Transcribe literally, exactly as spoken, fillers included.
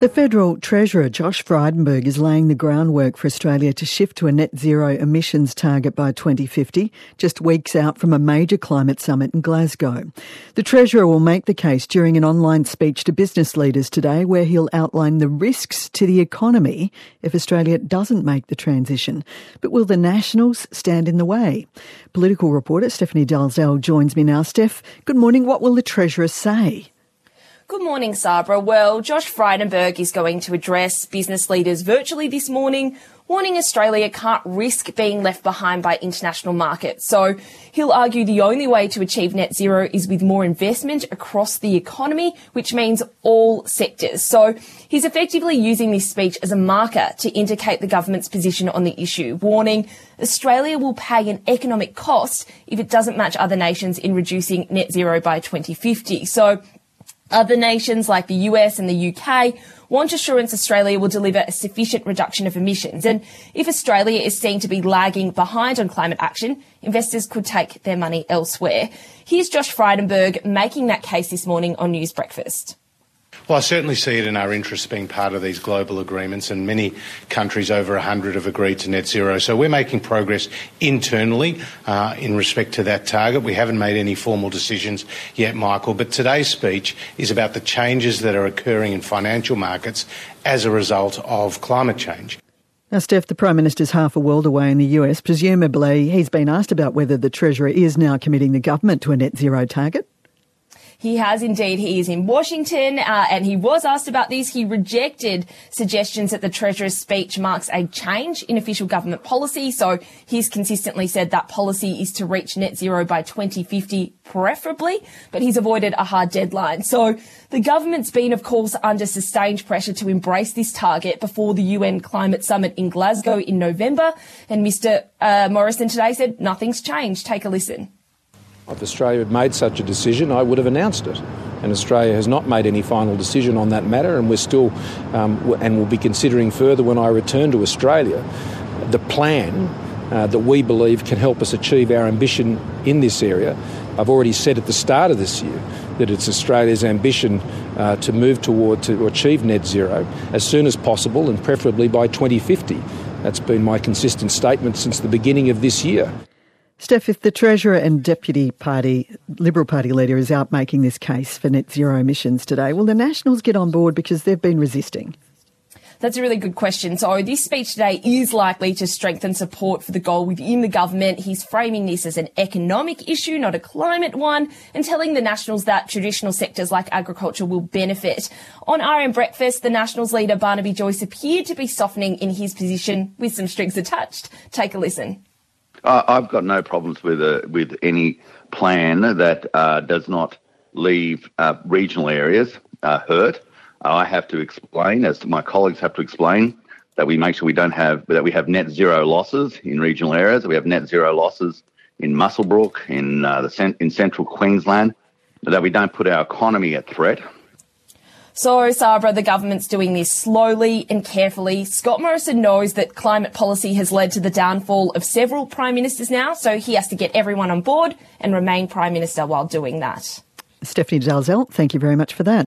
The Federal Treasurer, Josh Frydenberg, is laying the groundwork for Australia to shift to a net zero emissions target by twenty fifty, just weeks out from a major climate summit in Glasgow. The Treasurer will make the case during an online speech to business leaders today, where he'll outline the risks to the economy if Australia doesn't make the transition. But will the Nationals stand in the way? Political reporter Stephanie Dalzell joins me now. Steph, good morning. What will the Treasurer say? Good morning, Sabra. Well, Josh Frydenberg is going to address business leaders virtually this morning, warning Australia can't risk being left behind by international markets. So he'll argue the only way to achieve net zero is with more investment across the economy, which means all sectors. So he's effectively using this speech as a marker to indicate the government's position on the issue, warning Australia will pay an economic cost if it doesn't match other nations in reducing net zero by twenty fifty. So other nations like the U S and the U K want assurance Australia will deliver a sufficient reduction of emissions. And if Australia is seen to be lagging behind on climate action, investors could take their money elsewhere. Here's Josh Frydenberg making that case this morning on News Breakfast. Well, I certainly see it in our interest being part of these global agreements, and many countries, over one hundred, have agreed to net zero. So we're making progress internally uh, in respect to that target. We haven't made any formal decisions yet, Michael, but today's speech is about the changes that are occurring in financial markets as a result of climate change. Now, Steph, the Prime Minister's half a world away in the U S. Presumably he's been asked about whether the Treasurer is now committing the government to a net zero target. He has indeed. He is in Washington uh, and he was asked about this. He rejected suggestions that the Treasurer's speech marks a change in official government policy. So he's consistently said that policy is to reach net zero by twenty fifty, preferably, but he's avoided a hard deadline. So the government's been, of course, under sustained pressure to embrace this target before the U N climate summit in Glasgow in November. And Mr Uh, Morrison today said nothing's changed. Take a listen. If Australia had made such a decision, I would have announced it. And Australia has not made any final decision on that matter, and we're still, um, and will be considering further when I return to Australia, the plan uh, that we believe can help us achieve our ambition in this area. I've already said at the start of this year that it's Australia's ambition uh, to move toward, to achieve net zero as soon as possible, and preferably by twenty fifty. That's been my consistent statement since the beginning of this year. Steph, if the Treasurer and Deputy Party, Liberal Party leader is out making this case for net zero emissions today, will the Nationals get on board because they've been resisting? That's a really good question. So this speech today is likely to strengthen support for the goal within the government. He's framing this as an economic issue, not a climate one, and telling the Nationals that traditional sectors like agriculture will benefit. On R M Breakfast, the Nationals leader Barnaby Joyce appeared to be softening in his position with some strings attached. Take a listen. Uh, I've got no problems with uh, with any plan that uh, does not leave uh, regional areas uh, hurt. Uh, I have to explain, as my colleagues have to explain, that we make sure we don't have that we have net zero losses in regional areas. We have net zero losses in Muswellbrook, in uh, the cent- in central Queensland, that we don't put our economy at threat. So, Sabra, the government's doing this slowly and carefully. Scott Morrison knows that climate policy has led to the downfall of several prime ministers now, so he has to get everyone on board and remain prime minister while doing that. Stephanie Dalzell, thank you very much for that.